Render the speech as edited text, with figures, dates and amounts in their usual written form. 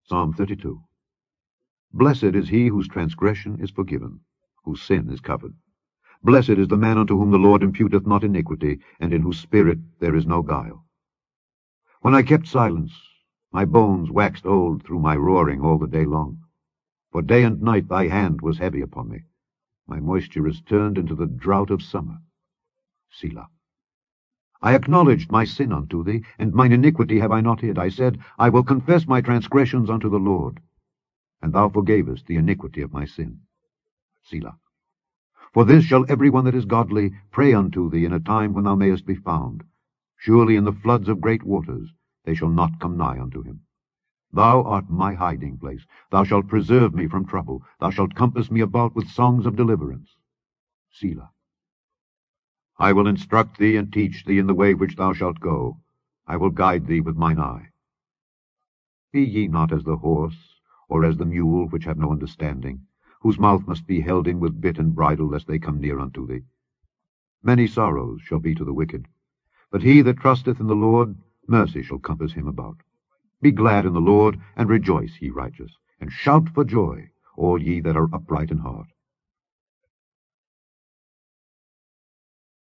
Psalm 32. Blessed is he whose transgression is forgiven, whose sin is covered. Blessed is the man unto whom the Lord imputeth not iniquity, and in whose spirit there is no guile. When I kept silence, my bones waxed old through my roaring all the day long. For day and night thy hand was heavy upon me. My moisture is turned into the drought of summer. Selah. I acknowledged my sin unto thee, and mine iniquity have I not hid. I said, I will confess my transgressions unto the Lord. And thou forgavest the iniquity of my sin. Selah. For this shall every one that is godly pray unto thee in a time when thou mayest be found. Surely in the floods of great waters they shall not come nigh unto him. Thou art my hiding place. Thou shalt preserve me from trouble. Thou shalt compass me about with songs of deliverance. Selah. I will instruct thee and teach thee in the way which thou shalt go. I will guide thee with mine eye. Be ye not as the horse, or as the mule, which have no understanding, whose mouth must be held in with bit and bridle, lest they come near unto thee. Many sorrows shall be to the wicked, but he that trusteth in the Lord, mercy shall compass him about. Be glad in the Lord, and rejoice, ye righteous, and shout for joy, all ye that are upright in heart.